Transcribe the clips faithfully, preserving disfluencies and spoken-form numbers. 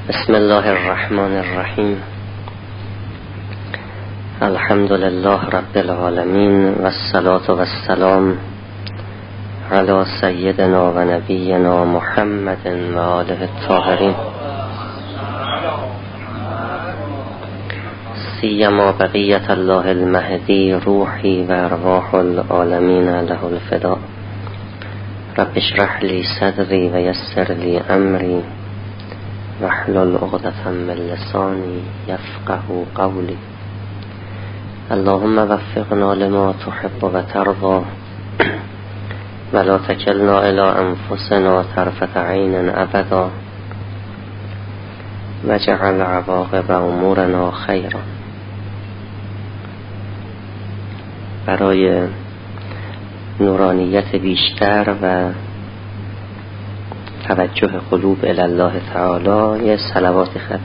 بسم الله الرحمن الرحیم. الحمد لله رب العالمین و الصلاة و السلام علی سیدنا و نبینا محمد و آله الطاهرین، سیما بقیت الله المهدی روحی و ارواح العالمین له الفدا. رب اشرح لی صدری و یسر لی امری واحلل عقدة من لسانی یفقهوا قولی. اللهم وفقنا لما تحب و ترضى ولا تکلنا الى انفسنا طرفة عین ابدا واجعل عواقب امورنا خیرا. برای نورانیت بیشتر و توجه قلوب الی الله تعالی یه صلوات ختم.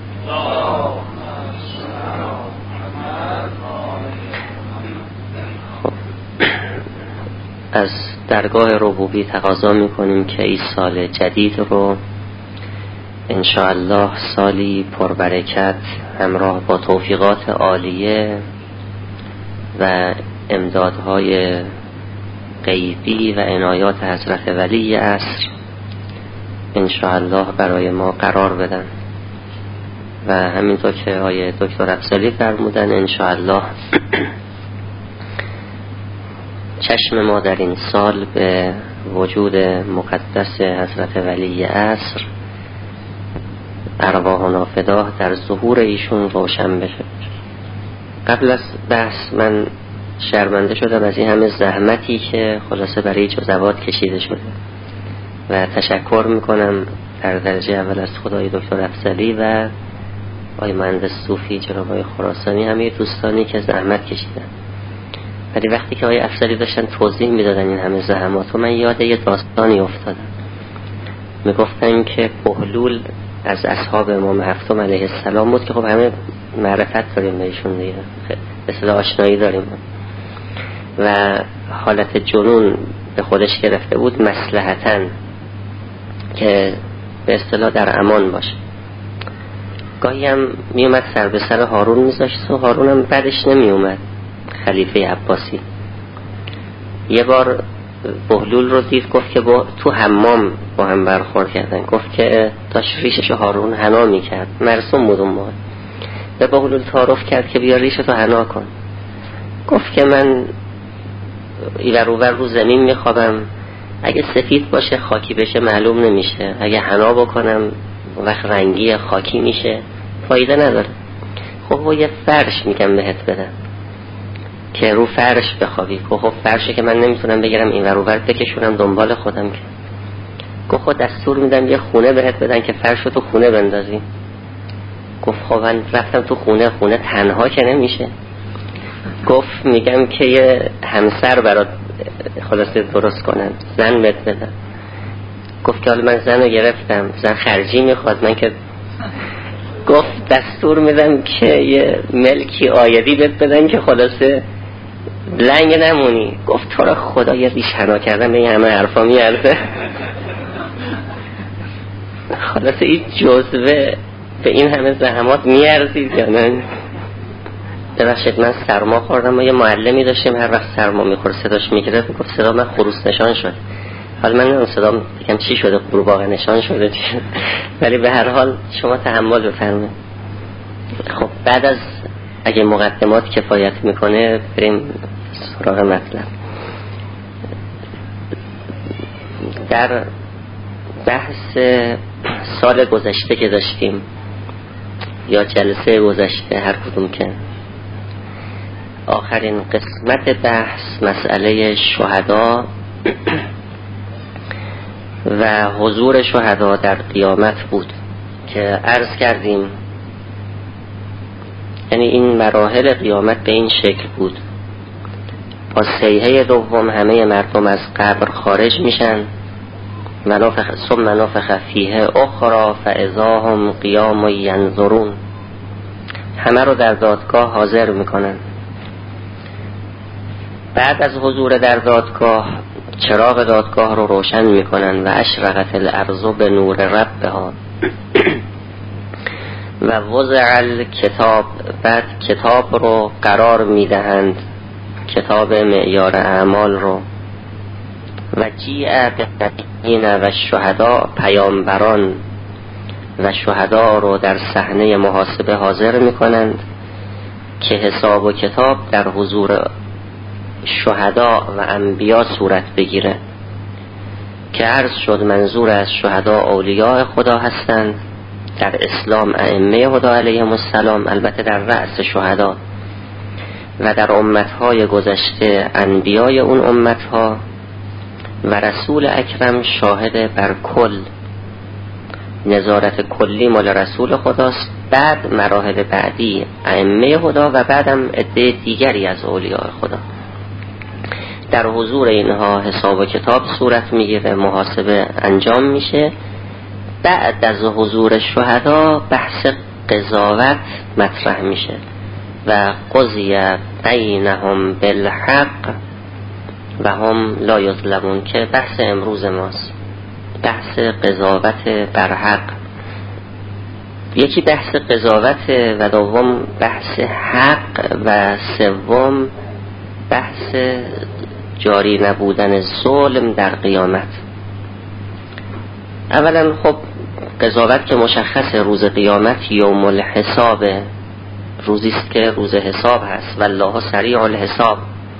خب از درگاه ربوبی تقاضا میکنیم که این سال جدید رو انشاءالله سالی پربرکت همراه با توفیقات عالیه و امدادهای غیبی و عنایات حضرت ولی عصر انشاءالله برای ما قرار بدن و همینطور که آیه دکتر افضلی فرمودن انشاءالله چشم ما در این سال به وجود مقدس حضرت ولی عصر ارواحنا فداه در ظهور ایشون روشن بشه. قبل از بحث من شرمنده شدم از این همه زحمتی که خلاصه برای جزوات کشیده شده و تشکر میکنم در درجه اول از خدای دکتر افضلی و آقای مهندس صوفی جناب آقای خراسانی، همه دوستانی که زحمت کشیدن. ولی وقتی که آقای افضلی داشتن توضیح میدادن این همه زحمات و من یاد یه داستانی افتادم. میگفتن که بهلول از اصحاب امام هفتم علیه السلام بود که خب همه معرفت داریم بهشون دیگه، به اصطلاح آشنایی داریم و حالت جنون به خودش گرفته بود مصلحتاً که به اصطلاح در امان باشه. گاهی هم می اومد سر به سر هارون میذاشت و هارون هم بعدش نمی اومد. خلیفه عباسی یه بار بهلول رو دید، گفت که با تو حمام با هم برخورد کردن، گفت که داشت ریشش هارون حنا میکرد، مرسوم بود اون موقع. به بهلول تعارف کرد که بیا ریشتو حنا کن. گفت که من ایور اوور رو زمین میخوابم، اگه سفید باشه خاکی بشه معلوم نمیشه، اگه حنا بکنم وقت رنگی خاکی میشه فایده نداره. خب و یه فرش میگم بهت بدم که رو فرش بخوابی. خب فرشه که من نمیتونم بگیرم اینور اوور بکشونم دنبال خودم که. گفت خود دستور میدم یه خونه بهت بدن که فرشو تو خونه بندازی. گفت خب من رفتم تو خونه، خونه تنها که نمیشه. گفت میگم که یه همسر برات خلاصه درست کنن، زن بهت بدن. گفت که حالا من زن رو گرفتم، زن خرجی میخواد من که. گفت دستور میدم که یه ملکی آیدی بهت بدن که خلاصه لنگ نمونی. گفت تو را خدا یه ریش حنا کردن به این همه حرفا میارزه؟ خلاصه این جزوه به این همه زحمات میارزید یا نه؟ ببخشید من سرما خوردم و یه معلمی داشتیم هر وقت سرما میخورد صداش میگیره، گفت صدا من خروس نشان شد. حالا من نمیدونم صدام دیگه چی شده، قورباغه نشان شده چی شده، ولی به هر حال شما تحمل بفرمایید. خب بعد از اگه مقدمات کفایت میکنه بریم سراغ مطلب. در بحث سال گذشته که داشتیم یا جلسه گذشته هر کدوم که، آخرین قسمت بحث مسئله شهدا و حضور شهدا در قیامت بود که عرض کردیم یعنی این مراحل قیامت به این شکل بود. با صیحه دوم همه مردم از قبر خارج میشن، منافخ ثم منافخ فیه اخرى فاذا هم قیام ینظرون، همه رو در دادگاه حاضر میکنن. بعد از حضور در دادگاه چراغ دادگاه رو روشن میکنن و اشرقت الارض به نور ربها و وضع الکتاب، بعد کتاب رو قرار میدهند، کتاب معیار اعمال رو. و جیع بالنبیین و شهدا، پیامبران و شهدا رو در صحنه محاسبه حاضر میکنند که حساب و کتاب در حضور شهدا و انبیا صورت بگیره، که عرض شد منظور از شهدا اولیاء خدا هستند در اسلام، ائمه هدا علیهم السلام، البته در رأس شهدا، و در امتهای گذشته انبیای اون امتها، و رسول اکرم شاهد بر کل، نظارت کلی مال رسول خداست، بعد مراحل بعدی ائمه هدا و بعدم عده دیگری از اولیاء خدا. در حضور اینها حساب و کتاب صورت میگیره، محاسبه انجام میشه. بعد از حضور شهدا بحث قضاوت مطرح میشه و قضی بینهم بالحق و هم لا یظلمون، که بحث امروز ماست، بحث قضاوت بر حق. یکی بحث قضاوت و دوم بحث حق و سوم بحث جاری نبودن ظلم در قیامت. اولا خب قضاوت که مشخص روز قیامت یوم الحساب، روزی است که روز حساب هست، والله سریع الحساب.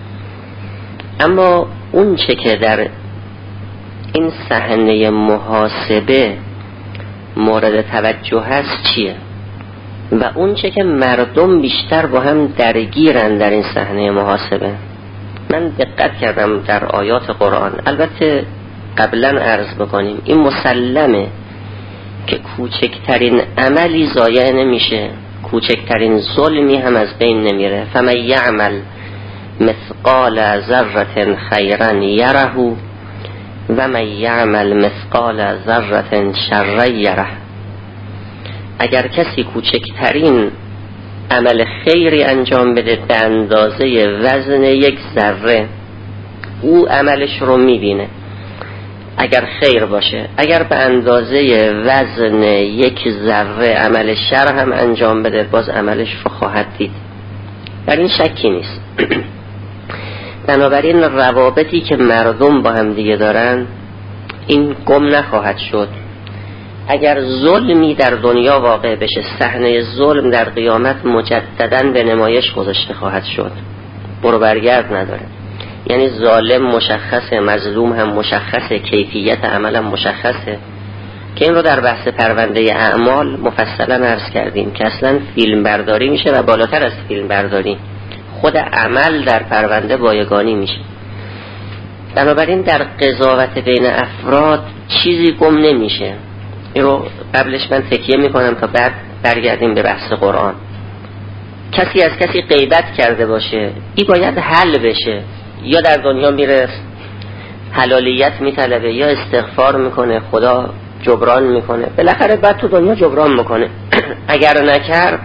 اما اون چه که در این صحنه محاسبه مورد توجه هست چیه؟ و اون چه که مردم بیشتر با هم درگیرن در این صحنه محاسبه. من دقت کردم در آیات قرآن، البته قبلا عرض بکنیم این مسلمه که کوچکترین عملی ضایع نمیشه، کوچکترین ظلمی هم از بین نمیره. فمن یعمل مثقال ذره خیرا یره و من یعمل مثقال ذره شرا یره. اگر کسی کوچکترین عمل خیری انجام بده به اندازه وزن یک ذره، او عملش رو میبینه اگر خیر باشه. اگر به اندازه وزن یک ذره عمل شر هم انجام بده باز عملش رو خواهد دید، در این شکی نیست. بنابراین روابطی که مردم با هم دیگه دارن این گم نخواهد شد. اگر ظلمی در دنیا واقع بشه، صحنه ظلم در قیامت مجدداً به نمایش گذاشته خواهد شد، برو برگرد نداره. یعنی ظالم مشخصه، مظلوم هم مشخصه، کیفیت عمل هم مشخصه، که این رو در بحث پرونده اعمال مفصلا عرض کردیم که اصلا فیلم برداری میشه و بالاتر از فیلم برداری خود عمل در پرونده بایگانی میشه. بنابراین در قضاوت بین افراد چیزی گم نمیشه. این رو قبلش من تکیه میکنم تا بعد برگردیم به بحث قرآن. کسی از کسی غیبت کرده باشه این باید حل بشه، یا در دنیا میره حلالیت میطلبه یا استغفار میکنه، خدا جبران میکنه، بالاخره بعد تو دنیا جبران میکنه. اگر نکرد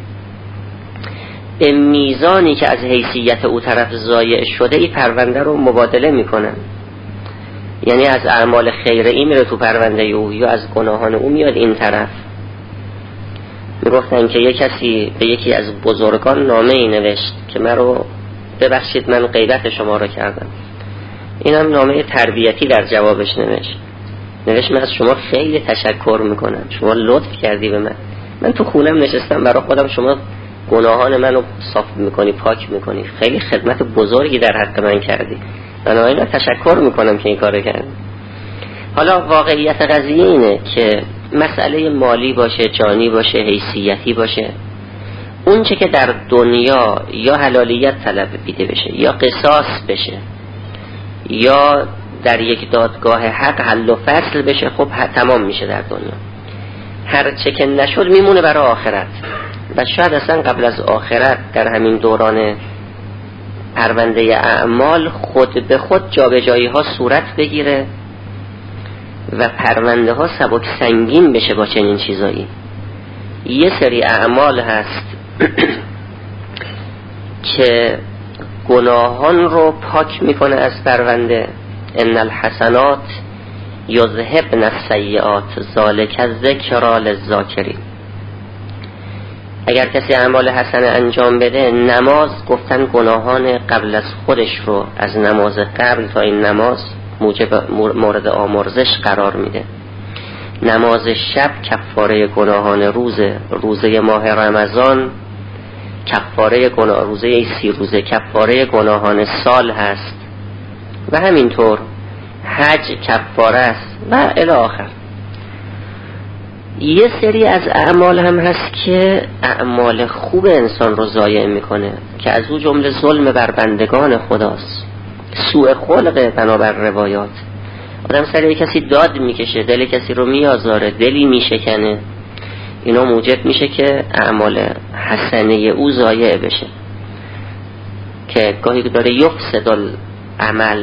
به میزانی که از حیثیت او طرف ضایع شده این پرونده رو مبادله میکنن. یعنی از اعمال خیره ای میره تو پرونده او یا از گناهان او میاد این طرف. میگفتن که یک کسی به یکی از بزرگان نامه ای نوشت که من رو ببخشید من غیبت شما رو کردم. اینم نامه تربیتی در جوابش نوشت. نوشت من از شما خیلی تشکر میکنم، شما لطف کردی به من، من تو خونم نشستم برای خودم، شما گناهان منو صاف میکنی، پاک میکنی، خیلی خدمت بزرگی در حق من کردی، بنابراین تشکر میکنم که این کارو کردی. حالا واقعیت قضیه اینه که مسئله مالی باشه، جانی باشه، حیثیتی باشه، اون چه که در دنیا یا حلالیت طلب بیده بشه یا قصاص بشه یا در یک دادگاه حق حل و فصل بشه، خب تمام میشه در دنیا. هر چه که نشد میمونه برای آخرت، و شاید اصلا قبل از آخرت در همین دوران پرونده اعمال خود به خود جابجایی ها صورت بگیره و پرونده ها سبک سنگین بشه با چنین چیزایی. یه سری اعمال هست که گناهان رو پاک میکنه از پرونده. ان الحسنات یذهبن السیئات ذالک الذکری للذاکرین. اگر کسی اعمال حسنه انجام بده، نماز گفتن گناهان قبل از خودش رو از نماز قبل تا این نماز موجب مورد آمرزش قرار میده. نماز شب کفاره گناهان روزه، روزه ماه رمضان کفاره گناه، روزه سی روزه کفاره گناهان سال هست و همینطور حج کفاره است و الی آخر. یه سری از اعمال هم هست که اعمال خوب انسان رو ضایع میکنه که از او جمله ظلم بر بندگان خداست، سوء خلق بنابر روایات. آدم سر کسی داد میکشه، دل کسی رو میآزاره، دلی میشکنه، اینا موجب میشه که اعمال حسنه او ضایع بشه، که گاهی داره یفسد العمل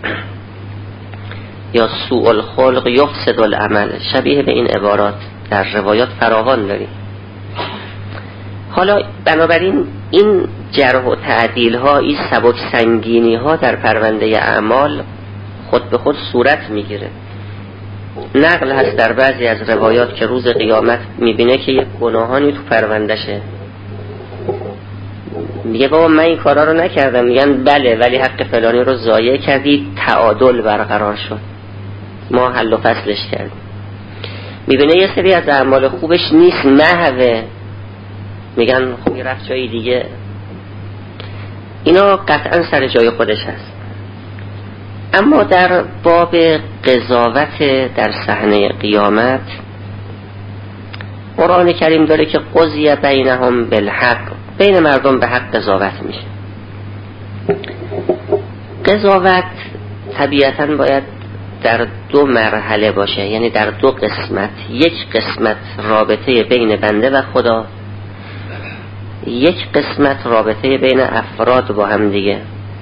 یا سوء الخلق یفسد العمل، شبیه به این عبارات در روایات فراوان داریم. حالا بنابراین این جرح و تعدیل ها، این سبک سنگینی ها در پرونده اعمال خود به خود صورت میگیره. نقل هست در بعضی از روایات که روز قیامت میبینه که یک گناهانی تو پروندشه، میگه بابا من این کارا رو نکردم، میگن بله ولی حق فلانی رو ضایع کردی، تعادل برقرار شد، ما حل و فصلش کردیم. میبینه یه سری از اعمال خوبش نیست، محوه، میگن خوبی رفت جایی دیگه. اینا قطعا سر جای خودش هست. اما در باب قضاوت در صحنه قیامت، قرآن کریم داره که قضیه بینهم بالحق، بین مردم به حق قضاوت میشه. قضاوت طبیعتاً باید در دو مرحله باشه، یعنی در دو قسمت. یک قسمت رابطه بین بنده و خدا، یک قسمت رابطه بین افراد با هم دیگه.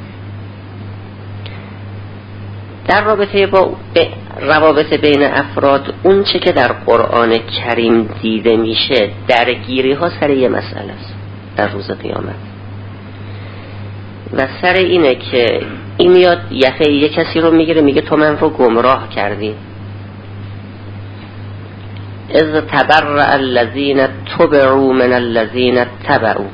در رابطه با روابط بین افراد، اون چه که در قرآن کریم دیده میشه درگیری ها سر یه مسئله است در روز قیامت، و سر اینه که این میاد یخه یه کسی رو میگیره، میگه تو من رو گمراه کردی. اذ تبرأ الذین تبعوا من الذین تبعوا،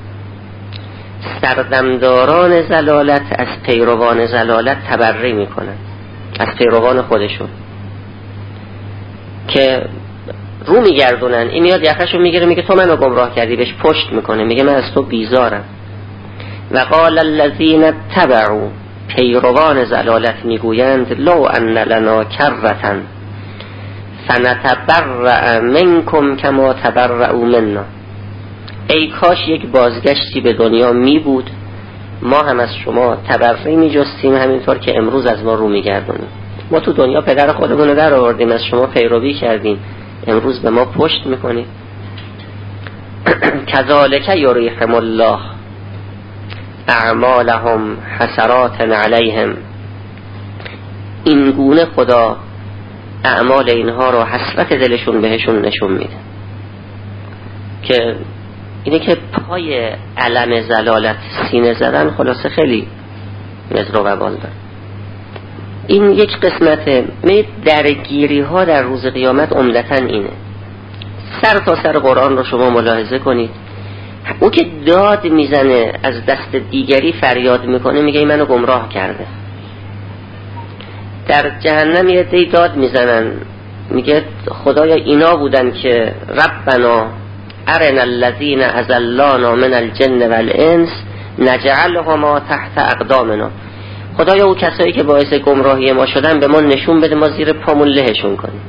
سردمداران زلالت از پیروان زلالت تبرئه میکنن، از پیروان خودشون که رو میگردونن. این میاد یخشو میگیره، میگه تو منو گمراه کردی، بهش پشت میکنه، میگه من از تو بیزارم. و قال الذین تبعوا، پیروان زلالت میگویند لو ان لنا کرة فنتبرأ منکم کما تبرأوا منا، ای کاش یک بازگشتی به دنیا می بود، ما هم از شما تبرئه می جستیم همینطور که امروز از ما رو می گردونیم. ما تو دنیا پدر خودمون رو در آوردیم، از شما پیروی کردیم، امروز به ما پشت می کنیم. کذالک یریهم الله اعمالهم حسرات علیهم، این گونه خدا اعمال اینها رو حسرت دلشون بهشون نشون میده. که اینه که پای علم زلالت سینه زدن خلاصه خیلی وزر و وبال داره. این یک قسمته. می درگیری ها در روز قیامت عمدتاً اینه. سر تا سر قرآن رو شما ملاحظه کنید، او که داد میزنه از دست دیگری فریاد میکنه، میگه منو گمراه کرده. در جهنم یه دی داد میزنن، میگه خدایا اینا بودن که ربنا ارنا الذین اضلانا من الجن والانس نجعلهما تحت اقدامنا، خدایا او کسایی که باعث گمراهی ما شدن به ما نشون بده، ما زیر پامون لهشون کنیم.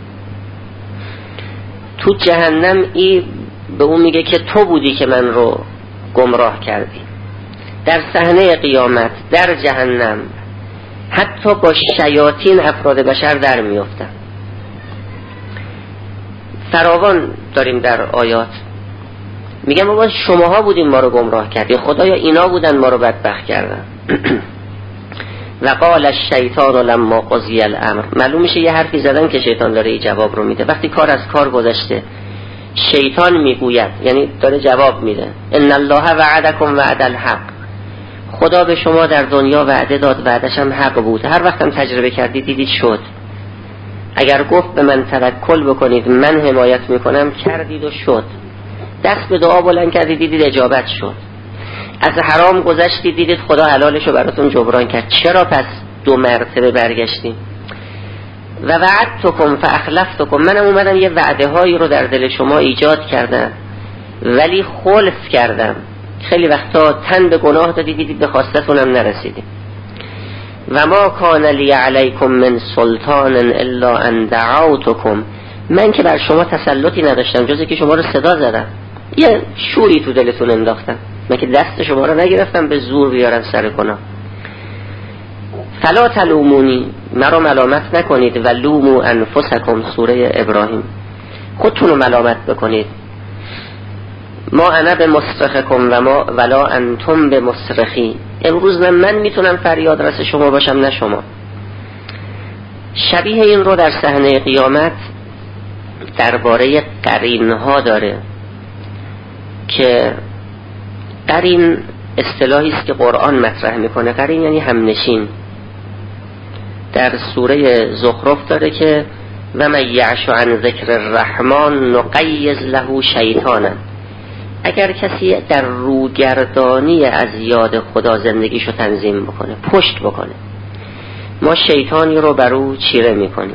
تو جهنم ای به اون میگه که تو بودی که من رو گمراه کردی. در صحنه قیامت در جهنم حتی با شیاطین افراد بشر در میافتن. فراوان داریم در آیات، میگم بابا شماها بودین ما رو گمراه کردین، خدایا اینا بودن ما رو بدبخت کردن. و قال الشیطان لما قضی الامر، معلوم میشه یه حرفی زدن که شیطان داره این جواب رو میده. وقتی کار از کار گذشته شیطان میگوید، یعنی داره جواب میده، ان الله وعدکم وعد الحق، خدا به شما در دنیا وعده داد، وعدش هم حق بود، هر وقت هم تجربه کردید دیدید شد. اگر گفت به من توکل بکنید من حمایت میکنم، کردید و شد. دست به دعا بلند کردید دیدید اجابت شد، از حرام گذشتید دیدید خدا حلالشو براتون جبران کرد، چرا پس دو مرتبه برگشتیم؟ و وعدتکم فاخلفتکم، منم اومدم یه وعده هایی رو در دل شما ایجاد کردم ولی خلف کردم. خیلی وقتا تن به گناه دادید دیدید به خواستتونم نرسیدید. و ما کان لی علیکم من سلطان الا ان دعوتکم، من که بر شما تسلطی نداشتم جز که شما رو صدا زدم، یه شوری تو دلتون انداختم، من که دست شما رو نگرفتم به زور بیارم سر گناه. فلا تلومونی، مرا ملامت نکنید، و لومو انفسکم، سوره ابراهیم، خودتون رو ملامت بکنید. ما انا به مصرخکم و ما ولا انتم به مصرخی، امروز نه من میتونم فریاد رس شما باشم نه شما. شبیه این رو در صحنه قیامت درباره قرین ها داره که قرین اصطلاحی است که قرآن مطرح میکنه. قرین یعنی همنشین. در سوره زخرف داره که و من یعش عن ذکر الرحمن نقیض له شیطانا، اگر کسی در روگردانی از یاد خدا زندگیشو تنظیم بکنه، پشت بکنه، ما شیطانی رو بر او چیره میکنیم.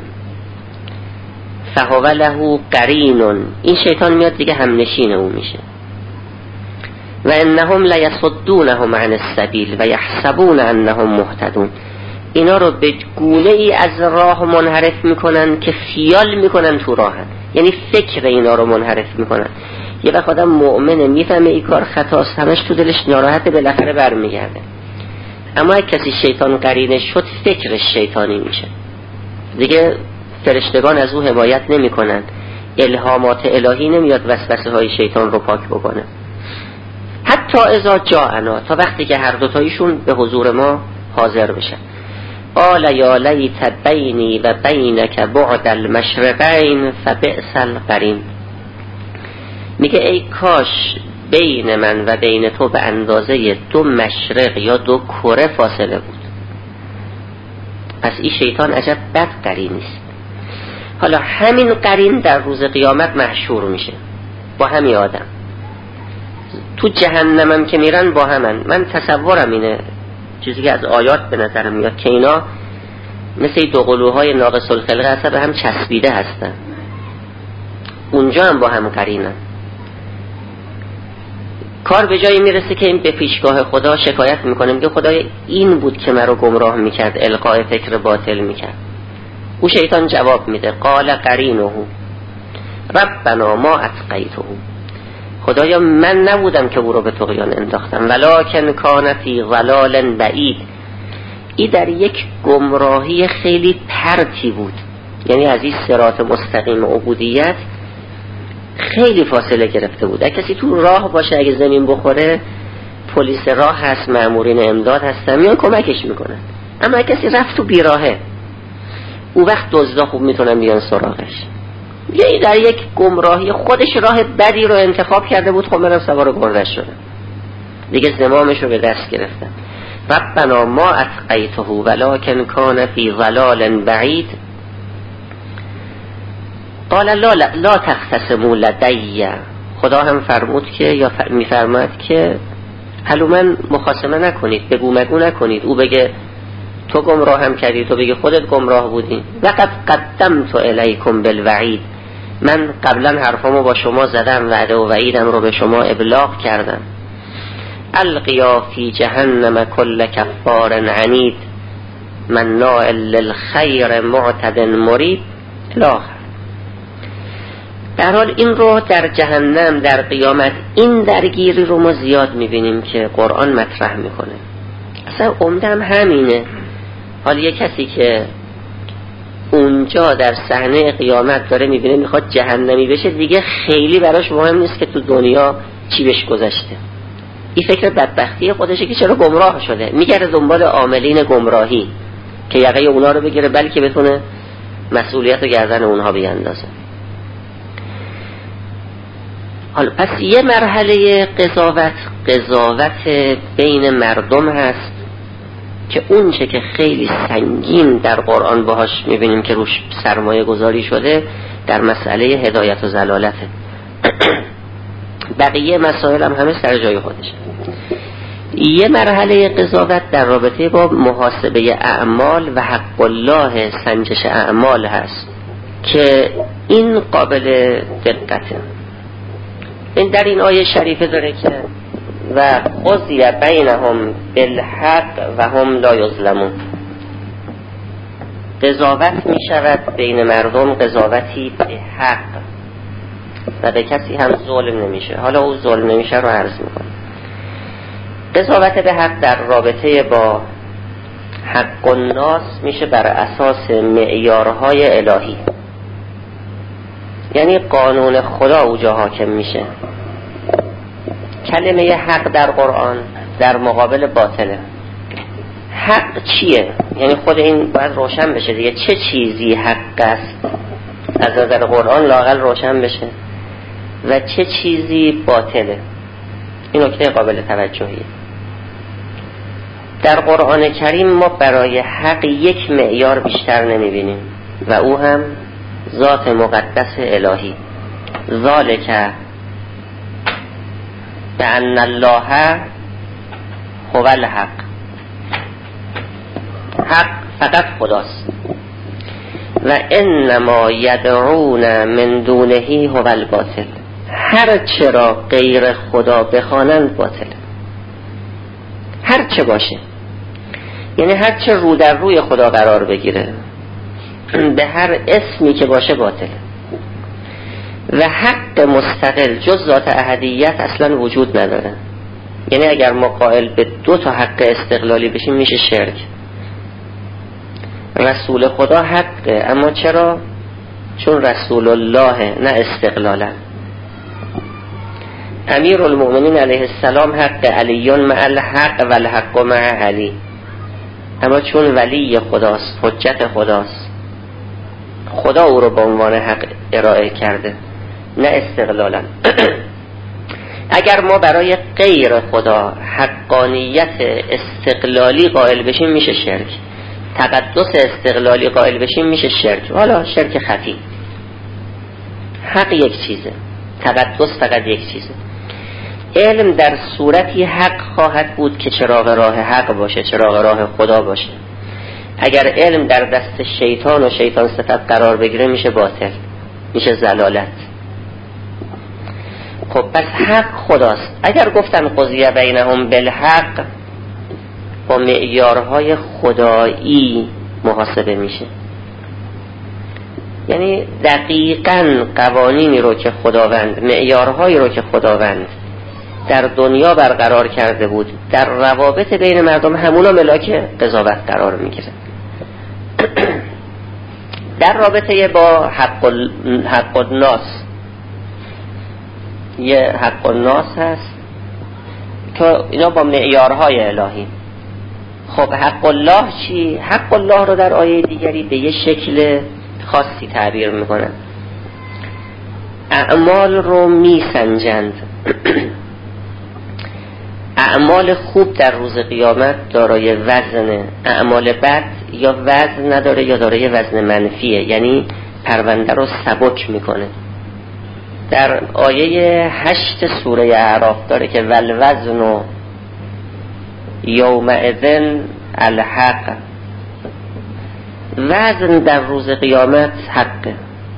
فهو له قرین، این شیطان میاد دیگه همنشین او میشه. و انهم لیصدونهم عن السبیل و یحسبون انهم مهتدون، اینا رو به گونه ای از راه منحرف میکنن که خیال میکنن تو راهن، یعنی فکر اینا رو منحرف میکنن. یه وقت آدم مؤمنه میفهمه این کار خطاست، همش تو دلش ناراحته، بالاخره برمیگرده. اما اگه کسی شیطان قرینش شد فکرش شیطانی میشه، دیگه فرشتگان از او حمایت نمیکنن، الهامات الهی نمیاد وسوسه های شیطان رو پاک بکنه. حتی اذا جاءنا، تا وقتی که هر دوتایشون به حضور ما حاضر بشن. قال یا لیت بینی و بینک بعد المشرقین فبئس القرین، میگه ای کاش بین من و بین تو به اندازه دو مشرق یا دو کره فاصله بود. پس این شیطان عجب بد قرینی است. حالا همین قرین در روز قیامت محشور میشه با همین آدم. تو جهنمم که میرن با همن. من تصورم اینه، چیزی که از آیات به نظرم میاد که اینا مثل دو قلوهای ناقص الخلقه هستن، به هم چسبیده هستن، اونجا هم با هم قرینن. کار به جایی میرسه که این به پیشگاه خدا شکایت میکنه، میگه خدای این بود که مرا گمراه میکرد، القاء فکر باطل میکرد. او شیطان جواب میده قال قرینه ربنا ما اتقیته، خدایا من نبودم که او رو به طغیان انداختم، ولکن کان فی ضلال بعید، این در یک گمراهی خیلی پرتی بود، یعنی از این صراط مستقیم عبودیت خیلی فاصله گرفته بود. اگه کسی تو راه باشه، اگه زمین بخوره پلیس راه هست، مامورین امداد هستن، میان کمکش میکنن. اما اگه کسی رفت تو بیراهه، او وقت دزدا خوب میتونن بیان سراغش. یعنی در یک گمراهی خودش راه بدی رو انتخاب کرده بود، خب منم سوار گردش شدم، دیگه زمامش رو به دست گرفتم. ربنا ما اتقیته ولکن کان فی ضلال بعید قال لا لا, لا تختصموا لدی، خدا هم فرمود که یا میفرماد که علومن مخاصمه نکنید، بگو مگو نکنید، او بگه تو گمراه هم کردی، تو بگه خودت گمراه بودی. لقد قدمت الیکم بالوعید، من قبلا حرفامو با شما زدم، وعده و وعیدم رو به شما ابلاغ کردم. القیا فی جهنم کل کفار عنید مناع للخیر معتد مرید الاخر. در حال این رو در جهنم در قیامت این درگیری رو ما زیاد میبینیم که قرآن مطرح میکنه. اصلا عمده هم همینه. حالا یه کسی که اونجا در صحنه قیامت داره میبینه میخواد جهنمی بشه، دیگه خیلی براش مهم نیست که تو دنیا چی بهش گذشته. این فکر بدبختی خودشه که چرا گمراه شده، میگره دنبال عاملین گمراهی که یقه اونا رو بگیره، بلکه بتونه مسئولیت رو گردن اونها بیاندازه. حالا پس یه مرحله قضاوت قضاوت بین مردم هست که اون چه که خیلی سنگین در قرآن باهاش میبینیم که روش سرمایه گذاری شده در مسئله هدایت و ضلالته. بقیه مسائل هم همه سر جای خودش. یه مرحله قضاوت در رابطه با محاسبه اعمال و حق الله سنجش اعمال هست که این قابل دقته. این در این آیه شریفه داره که و قضی بینهم بالحق و هم لا یظلمون، قضاوت می شود بین مردم قضاوتی به حق و به کسی هم ظلم نمیشه. حالا او ظلم نمیشه رو عرض میکنه. قضاوت به حق در رابطه با حق الناس میشه بر اساس معیارهای الهی، یعنی قانون خدا اوجا حاکم میشه. کلمه حق در قرآن در مقابل باطله. حق چیه؟ یعنی خود این باید روشن بشه دیگه، چه چیزی حق است از نظر قرآن لااقل روشن بشه و چه چیزی باطله. این نکته قابل توجهیه. در قرآن کریم ما برای حق یک معیار بیشتر نمیبینیم و او هم ذات مقدس الهی. ذالک بأن الله هو الحق، حق فقط خداست. و انما یدعون من دونه هو الباطل، هر چرا غیر خدا بخوانند باطل، هر چه باشه، یعنی هر چه رو در روی خدا قرار بگیره به هر اسمی که باشه باطله. و حق مستقل جز ذات احدیت اصلا وجود نداره. یعنی اگر ما قائل به دو تا حق استقلالی بشیم میشه شرک. رسول خدا حقه، اما چرا؟ چون رسول الله، نه استقلالا. امیر المؤمنین علیه السلام حق، علیون مع الحق و الحق مع علی، اما چون ولی خداست، حجت خداست، خدا او رو به عنوان حق ارائه کرده، نه استقلالا. اگر ما برای غیر خدا حقانیت استقلالی قائل بشیم میشه شرک، تقدس استقلالی قائل بشیم میشه شرک، حالا شرک خفی. حق یک چیزه، تقدس فقط یک چیزه. علم در صورتی حق خواهد بود که چراغ راه حق باشه، چراغ راه خدا باشه. اگر علم در دست شیطان و شیطان صفت قرار بگیره میشه باطل، میشه ضلالت. خب پس حق خداست. اگر گفتن قضیه بینهم بالحق، با معیارهای خدایی محاسبه میشه، یعنی دقیقاً قوانینی رو که خداوند، معیارهایی رو که خداوند در دنیا برقرار کرده بود در روابط بین مردم، همونا ملاک قضاوت قرار میگیره. در رابطه با حق, ال... حق الناس، یه حق الناس هست که اینا با معیارهای الهی. خب حق الله چی؟ حق الله رو در آیه دیگری به یه شکل خاصی تعبیر میکنن. اعمال رو میسنجند. اعمال خوب در روز قیامت دارای وزنه، اعمال بد یا وزن نداره یا دارای وزن منفیه، یعنی پرونده رو سبک میکنه. در آیه هشت سوره اعراف داره که والوزن یومئذ الحق، وزن در روز قیامت حقه.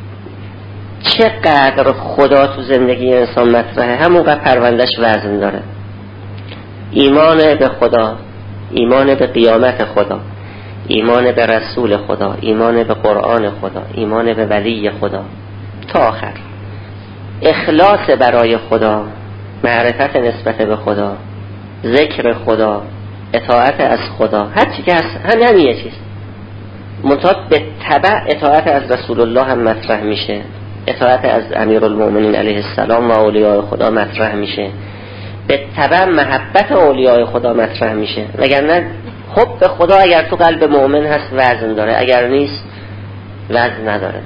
چقدر خدا تو زندگی انسان مطرحه، همونقدر پروندهش وزن داره. ایمان به خدا، ایمان به قیامت خدا، ایمان به رسول خدا، ایمان به قرآن خدا، ایمان به ولی خدا تا آخر، اخلاص برای خدا، معرفت نسبت به خدا، ذکر خدا، اطاعت از خدا، هر چی که هست همین یه چیز. منتها به تبع اطاعت از رسول الله هم مطرح میشه، اطاعت از امیر المؤمنین علیه السلام و اولیاء خدا مطرح میشه، به تبع محبت اولیاء خدا مطرح میشه. وگرنه حب خدا اگر تو قلب مؤمن هست وزن داره، اگر نیست وزن نداره.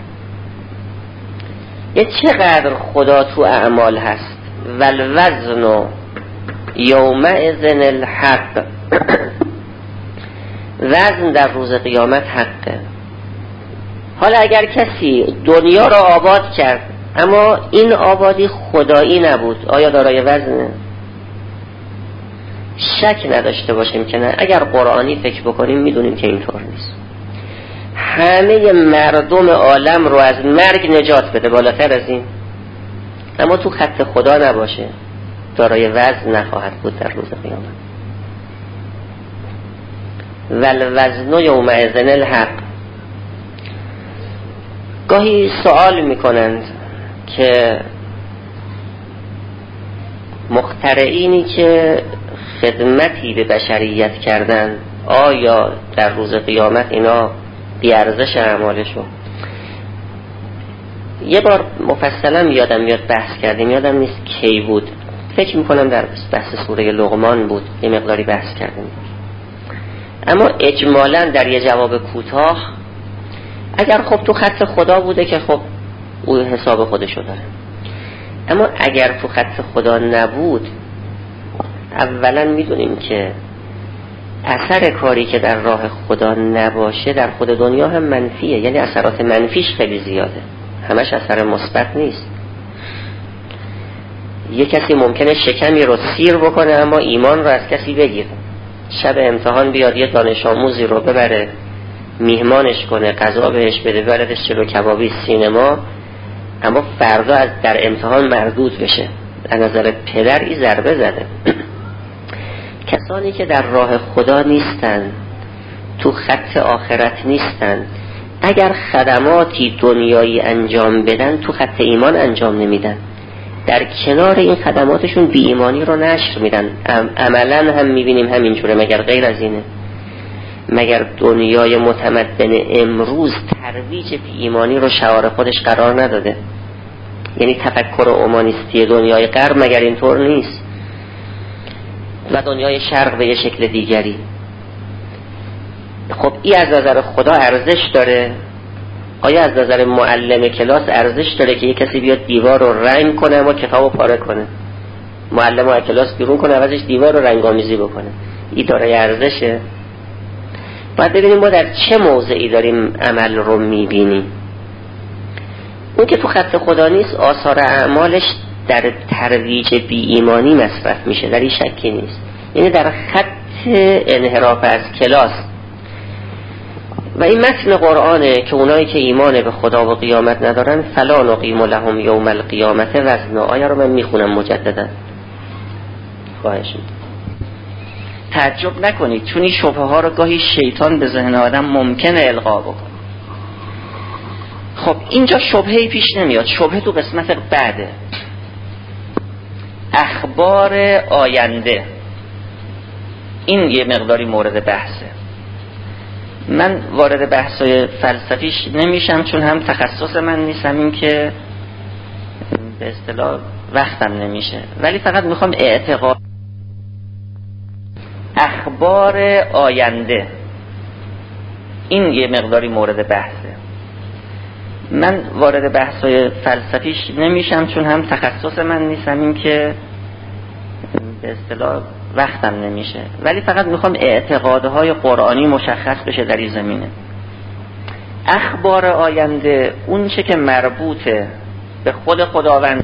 یه چقدر خدا تو اعمال هست. والوزن یومئذ الحق، وزن در روز قیامت حقه. حالا اگر کسی دنیا را آباد کرد اما این آبادی خدایی نبود. آیا دارای وزنه؟ شک نداشته باشیم که نه. اگر قرآنی فکر بکنیم میدونیم که اینطور نیست. همه مردم عالم رو از مرگ نجات بده، بالاتر از این. اما تو خط خدا نباشه، دارای وزن نخواهد بود در روز قیامت. والوزن یومئذ الحق. گاهی سوال میکنند که مخترعینی که خدمتی به بشریت کردن آیا در روز قیامت اینا بیارزش اعمالشون؟ یه بار مفصلا یادم میاد بحث کردیم، یادم نیست کی بود، فکر میکنم در بحث سوره لقمان بود، یه مقداری بحث کردیم. اما اجمالا در یه جواب کوتاه، اگر خب تو خط خدا بوده که خب او حساب خودشو داره، اما اگر تو خط خدا نبود، اولا میدونیم که اثر کاری که در راه خدا نباشه در خود دنیا هم منفیه، یعنی اثرات منفیش خیلی زیاده، همش اثر مثبت نیست. یه کسی ممکنه شکمی رو سیر بکنه اما ایمان رو از کسی بگیره. شب امتحان بیاد یه دانش آموزی رو ببره میهمانش کنه، غذا بهش بده، ببردش جلو کبابی، سینما، اما فردا از در امتحان مردود بشه. از نظر پدر این ضربه زده. کسانی که در راه خدا نیستن، تو خط آخرت نیستن، اگر خدماتی دنیایی انجام بدن تو خط ایمان انجام نمیدن، در کنار این خدماتشون بی ایمانی رو نشر میدن. عملا هم میبینیم همینجوره، مگر غیر از اینه؟ مگر دنیای متمدن امروز ترویج بی ایمانی رو شعار خودش قرار نداده؟ یعنی تفکر اومانیستی دنیای غرب مگر اینطور نیست؟ و دنیای شرق به یه شکل دیگری. خب این از نظر خدا ارزش داره؟ آیا از نظر معلم کلاس ارزش داره که یه کسی بیاد دیوار رو رنگ کنه اما کتاب رو پاره کنه؟ معلم رو از کلاس بیرون کنه عوضش دیوار رو رنگ آمیزی بکنه؟ این داره ارزشه؟ باید ببینیم ما در چه موضعی داریم عمل رو میبینیم. اون که تو خط خدا نیست، آثار اعمالش در ترویج بی ایمانی مصرف میشه، در این شکی نیست. یعنی در خط انحراف از کلاس. و این متن قرآنه که اونایی که ایمان به خدا و قیامت ندارن فلا نقیم لهم یوم القیامت وزنا. آیه رو من میخونم مجددا، خواهش می‌کنم تعجب نکنید، چون این شبهه ها رو گاهی شیطان به ذهن آدم ممکنه القا بکنه. خب اینجا شبهه‌ای پیش نمیاد، شبهه تو قسمت بعده، اخبار آینده. این یه مقداری مورد بحثه. من وارد بحثای فلسفیش نمیشم چون هم تخصص من نیستم، این که به اصطلاح وقتم نمیشه، ولی فقط میخوام اعتقاد اخبار آینده. این یه مقداری مورد بحثه. من وارد بحثای فلسفیش نمیشم چون هم تخصص من نیستم، این که به اصطلاح وقتم نمیشه، ولی فقط میخوام اعتقادهای قرآنی مشخص بشه در این زمینه. اخبار آینده اون چه که مربوطه به خود خداوند.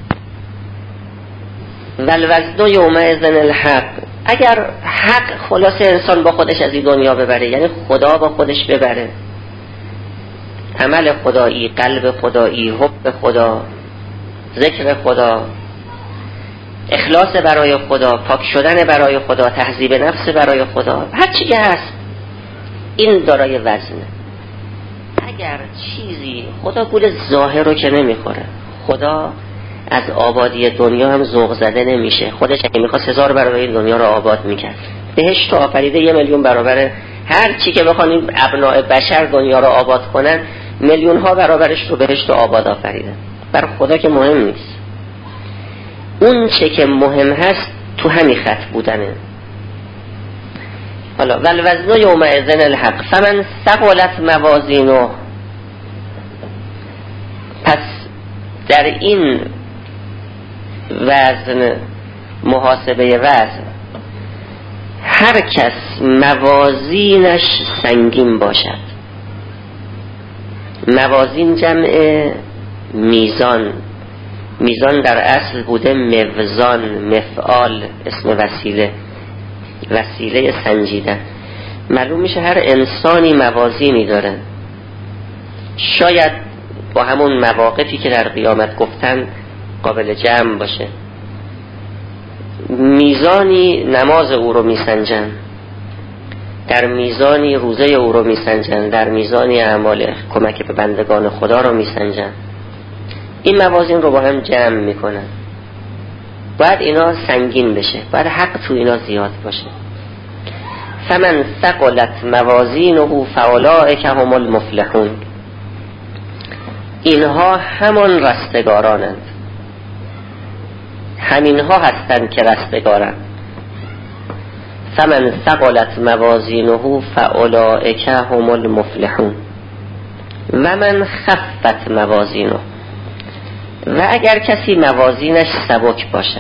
والوزن یومئذ الحق. اگر حق خلاص انسان با خودش از این دنیا ببره، یعنی خدا با خودش ببره، عمل خدایی، قلب خدایی، حب خدا، ذکر خدا، اخلاص برای خدا، پاک شدن برای خدا، تهذیب نفس برای خدا، هر چی که هست، این دارای وزنه. اگر چیزی خدا گول ظاهر رو که نمیخوره، خدا از آبادی دنیا هم ذوق زده نمیشه. خودش اگه میخواست هزار برابر این دنیا رو آباد میکرد. بهشت آفریده یه میلیون برابر هر چی که بخوانیم ابناء بشر دنیا رو آباد کنن، میلیون ها برابرش رو بهشت و آباد آفریده. بر خدا که مهم نیست. اون چه که مهم هست تو همین خط بودنه. حالا والوزن یومئذ الحق فمن ثقلت موازینه. پس در این وزن، محاسبه وزن، هر کس موازینش سنگین باشد. موازین جمع میزان، میزان در اصل بوده موزان، مفعال اسم وسیله، وسیله سنجیدن. معلوم میشه هر انسانی موازینی داره، شاید با همون مواقفی که در قیامت گفتن قابل جمع باشه. میزانی نماز او رو میسنجن، در میزانی روزه او رو میسنجن، در میزانی اعمال کمک به بندگان خدا رو میسنجن. این موازین رو با هم جمع میکنن. باید اینا سنگین بشه، باید حق تو اینا زیاد باشه. فمن ثقلت موازینه فاولئک هم المفلحون. اینها همان رستگارانند، همینها هستند که رستگارند. فمن ثقلت موازینه فاولئک هم المفلحون و من خفت موازینه. و اگر کسی موازینش سبک باشه،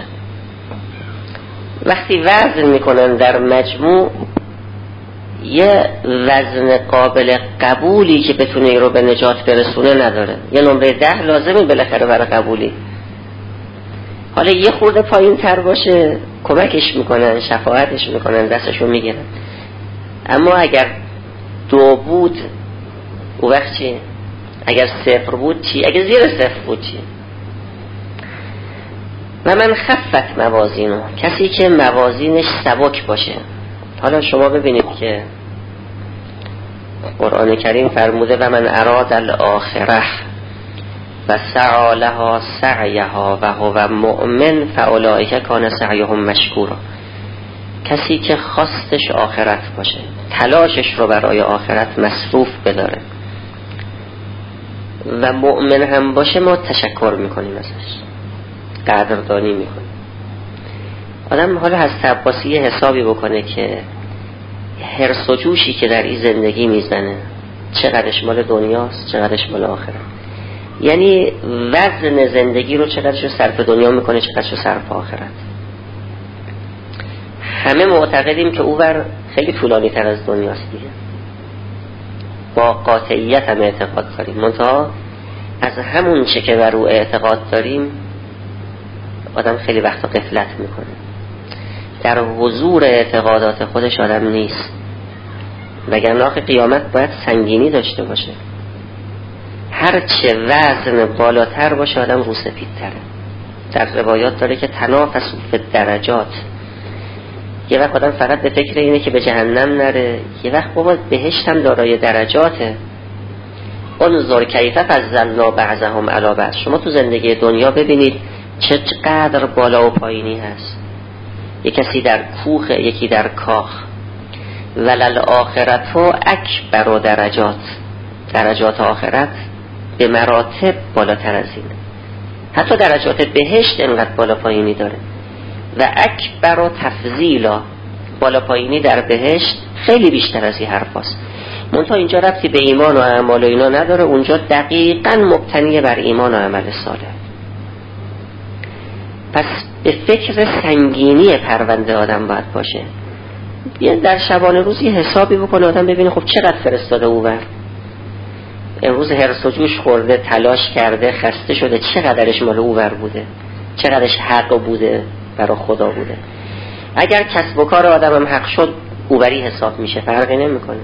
وقتی وزن میکنن در مجموع یه وزن قابل قبولی که بتونه ای رو به نجات برسونه نداره، یه نمره ده لازمه بالاخره برای قبولی. حالا یه خورده پایین تر باشه کمکش میکنن، شفاعتش میکنن، دستشو میگیرن. اما اگر دو بود او وقت چی؟ اگر صفر بود چی؟ اگر زیر صفر بود چی؟ و من خفت موازینو، کسی که موازینش سبک باشه. حالا شما ببینید که قرآن کریم فرموده و من اراد الاخره و سعی لها سعیها و هو مؤمن فاولئک کان سعیهم مشکورا. کسی که خواستش آخرت باشه، تلاشش رو برای آخرت مصروف بداره و مؤمن هم باشه، ما تشکر میکنیم ازش، قدردانی میکنیم. آدم حالا از عباسی حسابی بکنه که حرص و جوشی که در این زندگی میزنه چقدرش مال دنیاست، چقدرش مال آخرت. یعنی وزن زندگی رو چقدرش رو صرف دنیا میکنه، چقدرش رو صرف آخرت. همه معتقدیم که اوور خیلی طولانی تر از دنیاست دیگه، با قاطعیت هم اعتقاد داریم، منتها از همون چه که بر او اعتقاد داریم آدم خیلی وقتا غفلت میکنه، در حضور اعتقادات خودش آدم نیست. وگرنه آخه قیامت باید سنگینی داشته باشه، هر چه وزن بالاتر باشه آدم رو سپید تره. در روایات داره که تنافسوا فی الدرجات. یه وقت آدم فقط به فکر اینه که به جهنم نره، یه وقت بابا بهشت هم دارای درجاته. انظر کیف فضلنا بعضهم علی بعض. شما تو زندگی دنیا ببینید چقدر بالا و پایینی هست، یک کسی در کوخ، یکی در کاخ. ولل آخرت و اکبر درجات، درجات آخرت به مراتب بالاتر از این. حتی درجات بهشت انقدر بالا پایینی داره. و اکبر و تفضیلا، بالا پایینی در بهشت خیلی بیشتر از این حرف هست. منتها اینجا ربطی به ایمان و اعمال و اینا نداره، اونجا دقیقاً مبتنی بر ایمان و عمل صالح. پس به فکر سنگینی پرونده آدم باید باشه. بیان در شبانه روز یه حسابی بکنه آدم، ببینه خب چقدر فرستاده اوور، امروز هرس و جوش خورده، تلاش کرده، خسته شده، چقدرش مال اوور بوده، چقدرش حق بوده، برای خدا بوده. اگر کسب و کار آدم هم حق شد اووری حساب میشه، فرقی نمیکنه.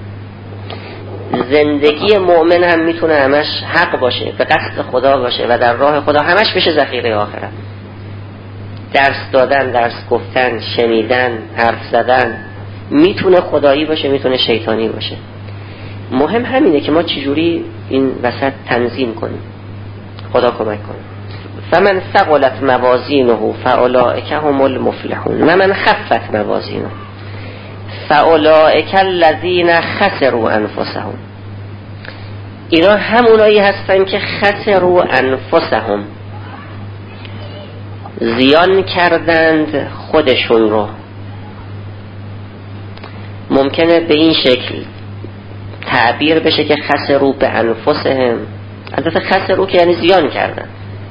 زندگی مؤمن هم میتونه همش حق باشه، به قصد خدا باشه و در راه خدا، همش بشه ذخیره آخرت. درس دادن، درس گفتن، شنیدن، حرف زدن میتونه خدایی باشه، میتونه شیطانی باشه. مهم همینه که ما چجوری این وسط تنظیم کنیم. خدا کمک کنه. فمن ثقلت موازینه فاولئک هم المفلحون و من خفت موازینه فاولئک الذین خسروا انفسهم. اینا همونایی هستن که خسروا انفسهم، زیان کردند خودشون رو. ممکنه به این شکل تعبیر بشه که خسروا به انفسهم. البته خسروا که یعنی زیان کردن.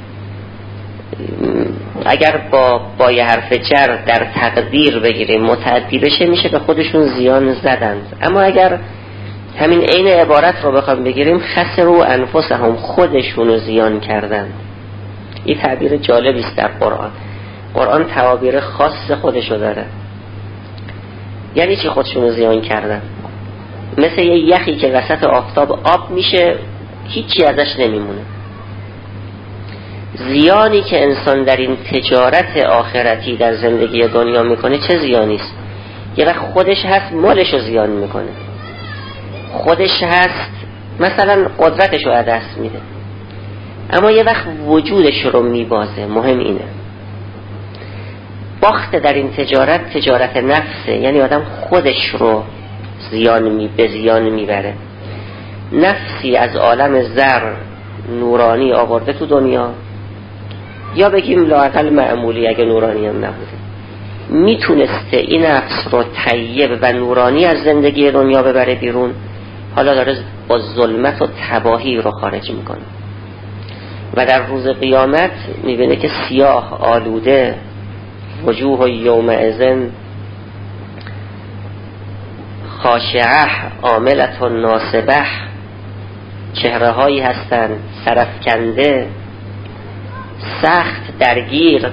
اگر با با یه حرف جر در تقدیر بگیریم متعدی بشه، میشه به خودشون زیان زدند. اما اگر همین عین عبارت رو بخوام بگیریم، خسروا انفسهم، خودشون رو زیان کردند. این تعبیر جالبی است در قرآن. قرآن تعابیر خاص خودشو داره. یعنی چی خودشونو زیان کردن؟ مثل یه یخی که وسط آفتاب آب میشه، هیچی ازش نمیمونه. زیانی که انسان در این تجارت آخرتی در زندگی دنیا میکنه چه زیانی است؟ یه وقت خودش هست مالشو زیان میکنه، خودش هست مثلا قدرتشو از دست میده، اما یه وقت وجودش رو میبازه. مهم اینه باخت در این تجارت تجارت نفسه، یعنی آدم خودش رو زیان می به زیان میبره. نفسی از عالم زر نورانی آورده تو دنیا، یا بگیم لااقل معمولی اگه نورانی هم نبوده، میتونسته این نفس رو طیب و نورانی از زندگی دنیا ببره بیرون، حالا داره با ظلمت و تباهی رو خارج میکنه و در روز قیامت میبینه که سیاه آلوده، وجوه یومئذ خاشعه عاملة ناصبه، چهره هایی هستند سرفکنده، سخت درگیر.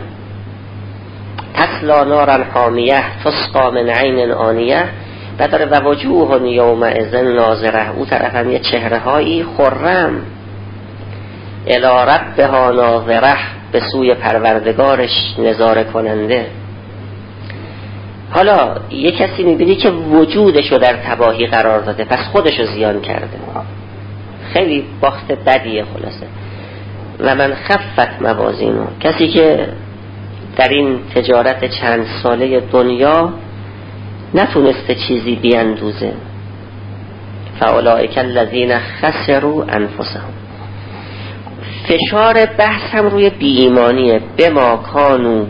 تسلا نارا حامیه تسقا من عین آنیه، و داره و وجوه یومئذ ناظره، او طرف هم یه چهره هایی خرم، الی ربها ناظره، به سوی پروردگارش نظاره کننده. حالا یه کسی میبینی که وجودشو در تباهی قرار داده، پس خودشو زیان کرده، خیلی باخت بدیه خلاصه. و من خفت موازینو، کسی که در این تجارت چند ساله دنیا نتونسته چیزی بیندوزه، فاولئک الذین خسروا انفسهم. فشار بحث هم روی بی ایمانیه. بما کانوا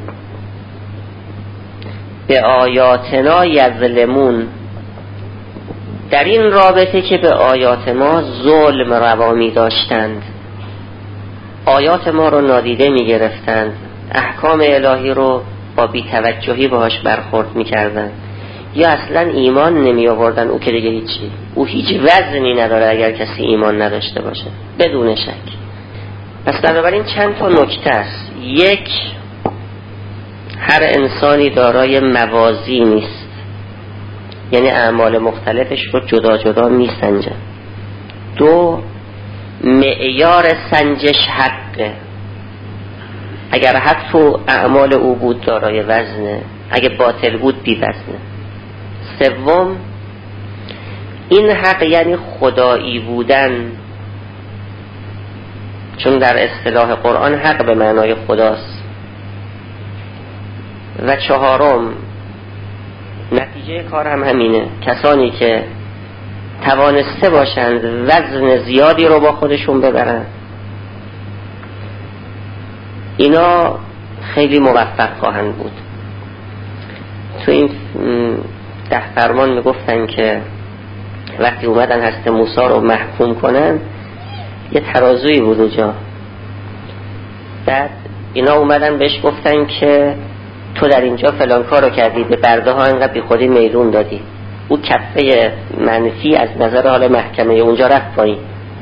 به آیاتنا یظلمون، در این رابطه که به آیات ما ظلم روا می داشتند، آیات ما رو نادیده می گرفتند، احکام الهی رو با بی‌توجهی باهاش برخورد می کردند، یا اصلا ایمان نمی آوردن. او که دیگه هیچی، او هیچ وزنی نداره اگر کسی ایمان نداشته باشه بدون شک. پس بنابراین چند تا نکته است. یک، هر انسانی دارای موازی نیست، یعنی اعمال مختلفش رو جدا جدا می سنجن. دو، معیار سنجش حقه، اگر حق تو اعمال او بود دارای وزنه، اگه باطل بود بی وزنه. سوم، این حق یعنی خدایی بودن، چون در اصطلاح قرآن حق به معنای خداست. و چهارم، نتیجه کار هم همینه، کسانی که توانسته باشند وزن زیادی رو با خودشون ببرن، اینا خیلی موفق خواهند بود. تو این ده فرمان میگفتن که وقتی اومدن حضرت موسی رو محکوم کنن، یه ترازویی بود اونجا، بعد اینا اومدن بهش گفتن که تو در اینجا فلان کارو کردی، به برده ها اینقدر بی خودی میدون دادی. او کفه منفی از نظر حال محکمه اونجا رفت پایین.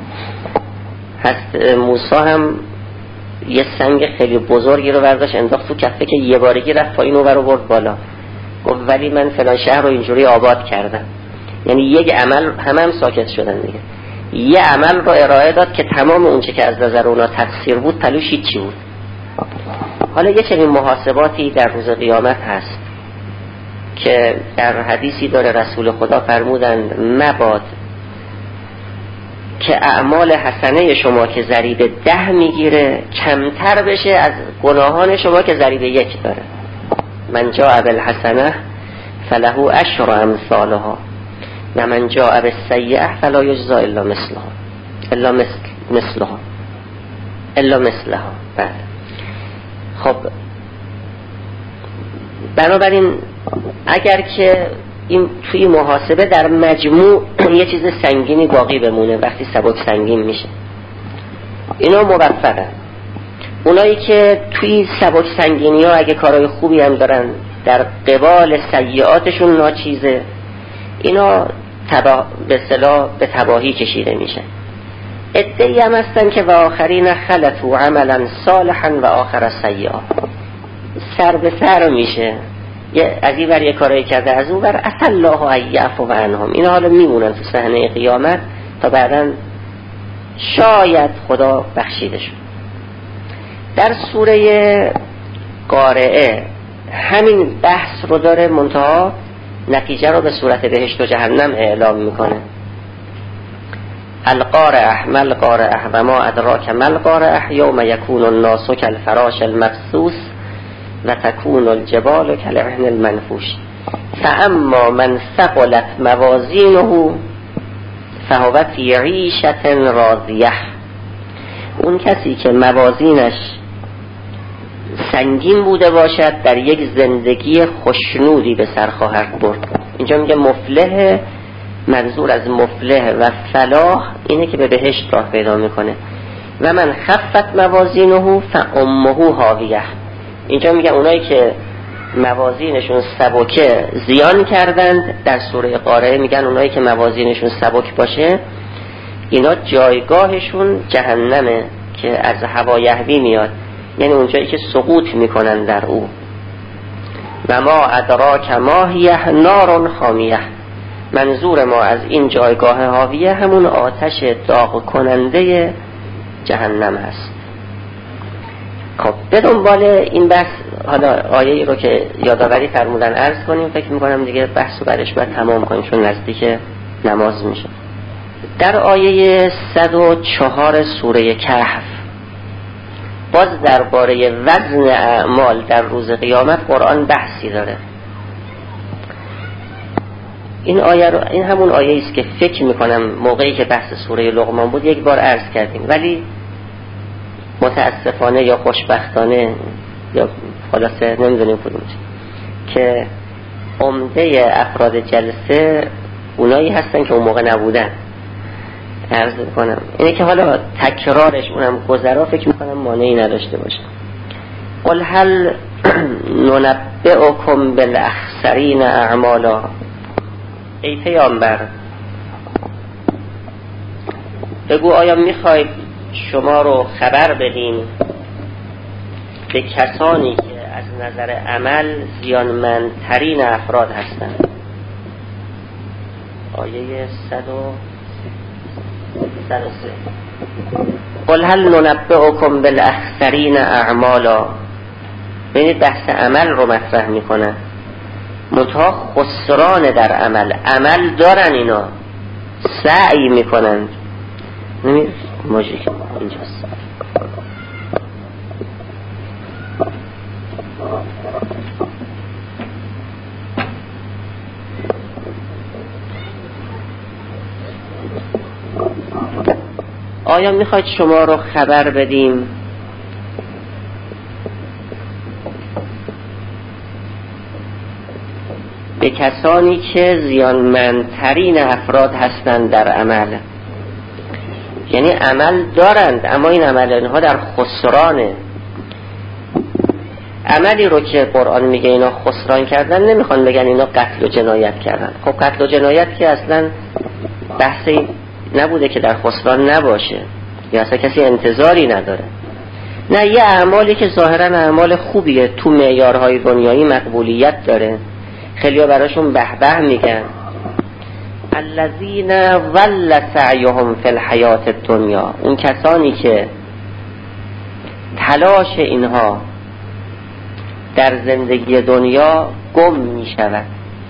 حضرت موسی هم یه سنگ خیلی بزرگی رو برداشت انداخت تو کفه که یه بارگی رفت پایین و رو برد بالا. گفت ولی من فلان شهر رو اینجوری آباد کردم. یعنی یک عمل، همه هم ساکت شدن دیگه، یه عمل رو ارائه داد که تمام اونچه که از نظر اونا تقصیر بود پلوش هیچی بود. حالا یه چنین محاسباتی در روز قیامت هست که در حدیثی داره رسول خدا فرمودند مباد که اعمال حسنه شما که ضریب ده میگیره کمتر بشه از گناهان شما که ضریب یک داره. من جاء بالحسنه فله عشر امثالها و من جاء بالسیئه فلا یجزا الا مثلها الا مثل مثلها الا مثلها. بله خب، بنابراین اگر که این توی محاسبه در مجموع یه چیز سنگینی باقی بمونه، وقتی سبک سنگین میشه، اینا موفقن. اونایی که توی سبک سنگینی ها اگه کارهای خوبی هم دارن در قبال سیئاتشون ناچیزه، اینا تبا... به اصطلاح به تباهی کشیده میشن. عده‌ای هم هستن که و آخرین خلطوا عملا صالحا و آخر سیئا، سر به سر میشه، یه از این ور یه کارایی کرده از اون ور، عسى الله ان یعفو عنهم. اینا حالا میمونن تو صحنه قیامت تا بعداً شاید خدا بخشیده شد. در سوره قارعه همین بحث رو داره، منتها نتیجه رو به صورت بهشت و جهنم اعلام میکنه. القارعه ما القارعه و ما ادراک ما القارعه یوم یکون الناس کالفراش المبثوث و تکون الجبال کالعهن المنفوش فاما من ثقلت موازینه فهو فی عیشة راضیه. اون کسی که موازینش سنگین بوده باشد در یک زندگی خوشنودی به سر خواهد برد. اینجا میگه مفلح، منظور از مفلح و فلاح اینه که به بهشت راه پیدا میکنه. و من خفت موازینه فامه هاویه. اینجا میگه اونایی که موازینشون سبکه زیان کردند، در سوره قارعه میگن اونایی که موازینشون سبک باشه اینا جایگاهشون جهنمه که از هوا یهوی میاد، یعنی اونجایی که سقوط میکنن در او. و ما ادراک ما هیه نار خامیه. منظور ما از این جایگاه هاویه همون آتش داغ کننده جهنم هست. خب به دنبال این بحث حالا آیه رو که یادآوری فرمودن عرض کنیم. فکر میکنم دیگه بحث رو برش باید تمام کنیم چون نزدیک نماز میشه. در آیه صد و چهار سوره کهف باز درباره وزن اعمال در روز قیامت قرآن بحثی داره. این آیه رو، این همون آیه است که فکر میکنم موقعی که بحث سوره لقمان بود یک بار عرض کردیم، ولی متاسفانه یا خوشبختانه یا خلاصه نمیدونیم کدوم که عمده افراد جلسه اونایی هستن که اون موقع نبودن. عرض میکنم اینه که حالا تکرارش اونم گذرا فکر میکنم مانعی نداشته باشه. قل هل ننبئکم بالاخسرین اعمالا. ای پیامبر بگو آیا میخواید شما رو خبر بدیم به کسانی که از نظر عمل زیانمندترین افراد هستند. آیه صد و سه. قل هل ننبئکم بالاخسرین اعمالا. ببینید بحث عمل رو مطرح میکنه، منتها خسران در عمل. عمل دارن اینا، سعی میکنن. نمید ماجیک اینجاست. آیا میخواید شما رو خبر بدیم به کسانی که زیانمندترین افراد هستند در عمل؟ یعنی عمل دارند اما این عمل اینها در خسرانه. عملی رو که قرآن میگه اینا خسران کردن نمیخوان بگن اینا قتل و جنایت کردن. خب قتل و جنایت که اصلا بحثی نبوده که در خسران نباشه یا اصلا کسی انتظاری نداره. نه، یه اعمالی که ظاهرا اعمال خوبیه، تو معیارهای دنیایی مقبولیت داره، خیلی‌ها براشون به به میگن. الذین ضل سعیهم فی الحیات الدنیا. اون کسانی که تلاش اینها در زندگی دنیا گم میشود.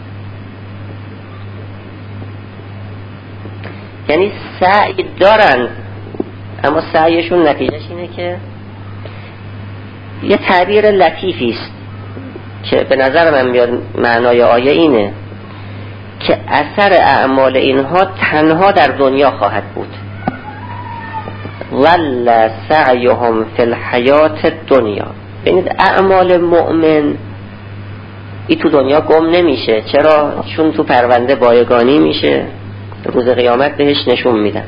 یعنی سعی دارن اما سعیشون نتیجهش اینه که یه تعبیر لطیفی است که به نظر من میاد معنای آیه اینه که اثر اعمال اینها تنها در دنیا خواهد بود. ول سعیهم فی الحیات الدنیا. ببینید اعمال مؤمن این تو دنیا گم نمیشه. چرا؟ چون تو پرونده بایگانی میشه، روز قیامت بهش نشون میدن.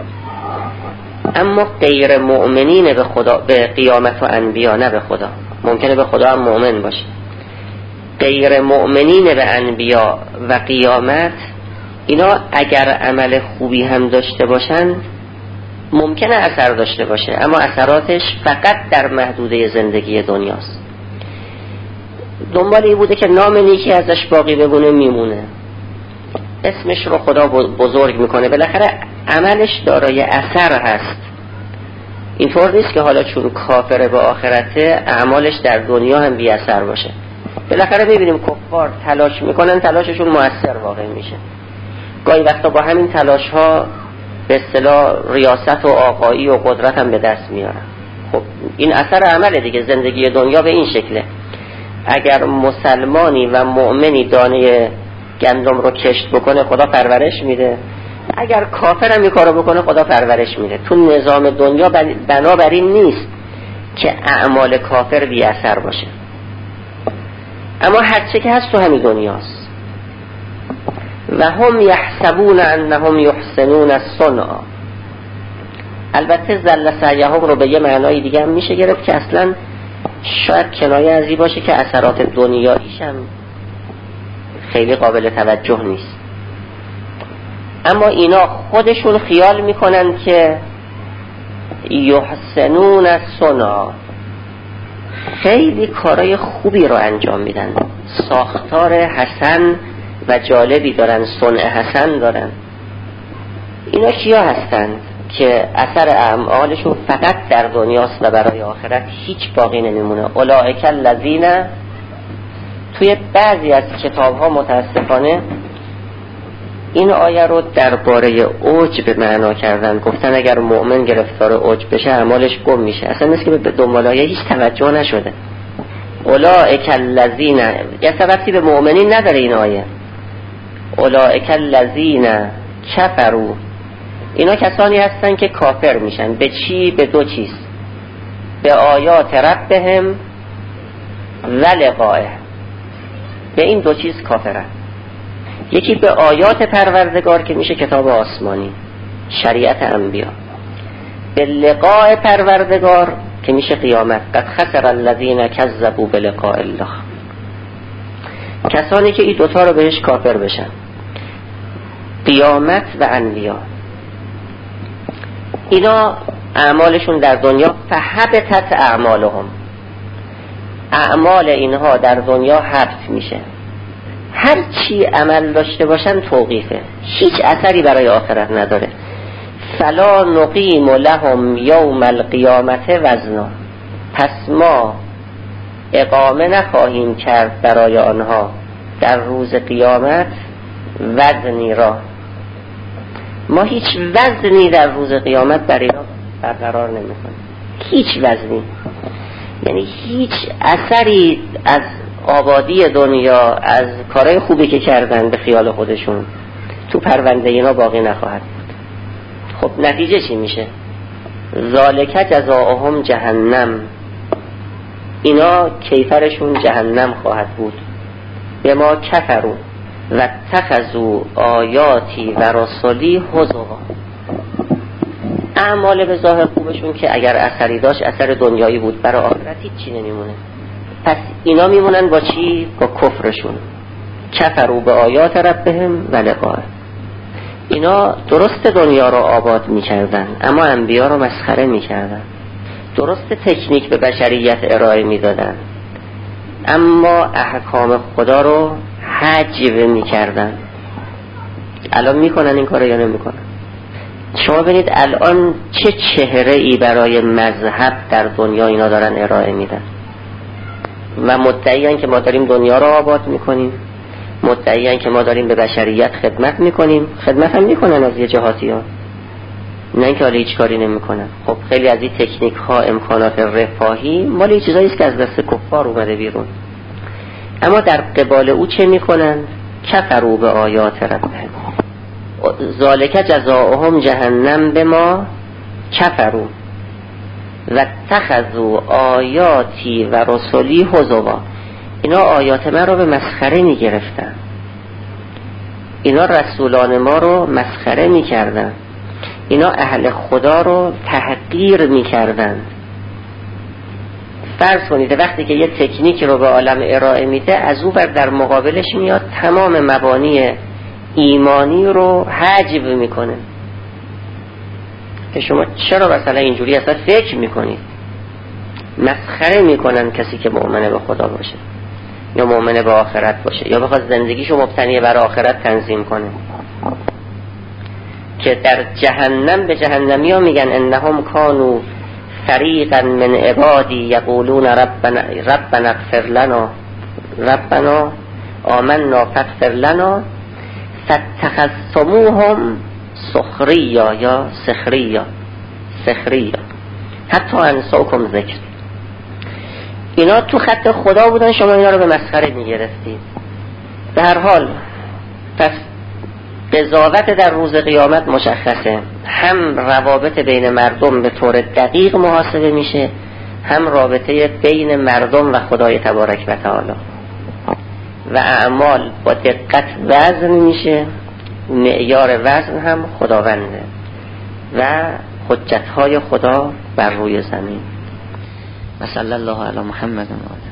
اما غیر مؤمنین به خدا، به قیامت و انبیا، نه به خدا. ممکنه به خدا هم مؤمن باشه. غیر مؤمنین به انبیا و قیامت، اینا اگر عمل خوبی هم داشته باشن ممکنه اثر داشته باشه، اما اثراتش فقط در محدوده زندگی دنیاست. دنبال این بوده که نام نیکی ازش باقی بمونه، میمونه، اسمش رو خدا بزرگ میکنه، بالاخره عملش دارای اثر هست. اینطور نیست که حالا چون کافر به آخرته اعمالش در دنیا هم بی اثر باشه. بالاخره میبینیم کفار تلاش میکنن، تلاششون مؤثر واقع میشه. گاهی وقتا با همین تلاش ها به اصطلاح ریاست و آقایی و قدرت هم به دست میارن. خب این اثر عمل دیگه. زندگی دنیا به این شکله. اگر مسلمانی و مؤمنی دانه گندم رو کشت بکنه خدا پرورش میده، اگر کافر هم این کارو بکنه خدا پرورش میده. تو نظام دنیا بنابراین نیست که اعمال کافر بی اثر باشه، اما هرچه که هست تو همین دنیاست. و هم یحسبون انهم یحسنون الصنع. البته زل سعیهم رو به یه معنای دیگه هم میشه گرفت که اصلا شاید کنایه از این باشه که اثرات دنیاییش هم خیلی قابل توجه نیست. اما اینا خودشون خیال میکنن که یحسنون الصنع، خیلی کارای خوبی رو انجام میدن، ساختار حسن و جالبی دارن، صنع حسن دارن. اینا کیا هستند که اثر اعمالشون فقط در دنیاست و برای آخرت هیچ باقی نمیمونه؟ اولئک الذین، توی بعضی از کتاب ها متاسفانه این آیه رو درباره عجب معنا کردن، گفتن اگر مؤمن گرفتار عجب بشه اعمالش گم میشه. اصلا مثل که به دنبال آیه هیچ توجه نشده. اولئک الذین، یه سببی به مؤمنین نداره این آیه. اولئک الذین کفروا، اینا کسانی هستن که کافر میشن. به چی؟ به دو چیز، به آیات ربهم و لقائه. به این دو چیز کافرن. یکی به آیات پروردگار که میشه کتاب آسمانی، شریعت انبیا، به لقاء پروردگار که میشه قیامت. قد خسر الذین کذبوا بلقاء الله. کسانی که این دوتا رو بهش کافر بشن، قیامت و انبیا، اینا اعمالشون در دنیا فحبطت اعمالهم، اعمال اینها در دنیا حبط میشه. هر چی عمل داشته باشن توقیفه، هیچ اثری برای آخرت نداره. فلا نقیم لهم یوم القیامت وزنا، پس ما اقامه نخواهیم کرد برای آنها در روز قیامت وزنی را. ما هیچ وزنی در روز قیامت برای اینا برقرار نمی‌کنیم، هیچ وزنی، یعنی هیچ اثری از آبادی دنیا، از کارهای خوبی که کردن به خیال خودشون تو پرونده اینا باقی نخواهد بود. خب نتیجه چی میشه؟ ذالک جزاؤهم جهنم، اینا کیفرشون جهنم خواهد بود. به ما کفروا و اتخذوا آیاتی و رسولی هزوا، اعمال به ظاهر خوبشون که اگر اثری داشت اثر دنیایی بود، برای آخرت هیچی نمیمونه. پس اینا میمونن با چی؟ با کفرشون. کفروا به آیات ربهم و لقائه. اینا درست دنیا رو آباد میکردن اما انبیا رو مسخره میکردن. درست تکنیک به بشریت ارائه میدادن اما احکام خدا رو حجب میکردن. الان میکنن این کارو یا نمیکنن؟ شما ببینید الان چه چهره ای برای مذهب در دنیا اینا دارن ارائه میدن و مدعیان که ما داریم دنیا رو آباد میکنیم، مدعیان که ما داریم به بشریت خدمت میکنیم. خدمت هم میکنن از یه جهاتی ها، نه اینکه حالا هیچ کاری نمیکنن. خب خیلی از این تکنیک ها، امکانات رفاهی مال این چیزایی است که از دست کفار اومده بیرون. اما در قبال او چه میکنن؟ کفروا به آیات ربهم، ذالک جزاؤهم جهنم بما کفروا و اتخذوا آیاتی و رسولی هزوا. اینا آیات ما رو به مسخره میگرفتن، اینا رسولان ما رو مسخره میکردن، اینا اهل خدا رو تحقیر میکردن. فرض کنید وقتی که یه تکنیک رو به عالم ارائه میده، از اون بر در مقابلش میاد تمام مبانی ایمانی رو حجب میکنه. که شما چرا مثلا اینجوری اصلا فکر میکنید؟ مسخره میکنن کسی که مؤمن به خدا باشه یا مؤمن به آخرت باشه یا بخواد زندگیشو مبتنی بر آخرت تنظیم کنه، که در جهنم به جهنمی ها میگن انهم کانوا فریقا من عبادی یقولون ربنا ربنا اغفر لنا ربنا آمنا فاغفر لنا فاتخذتموهم سخریا یا سخریا سخریا حتی انساکم ذکر. اینا تو خط خدا بودن، شما اینا رو به مسخره میگرفتید. به هر حال پس قضاوت در روز قیامت مشخصه، هم روابط بین مردم به طور دقیق محاسبه میشه، هم رابطه بین مردم و خدای تبارک و تعالی، و اعمال با دقت وزن میشه، معیار وزن هم خداونده و حجتهای خدا بر روی زمین. و صلی الله علی محمد و آله.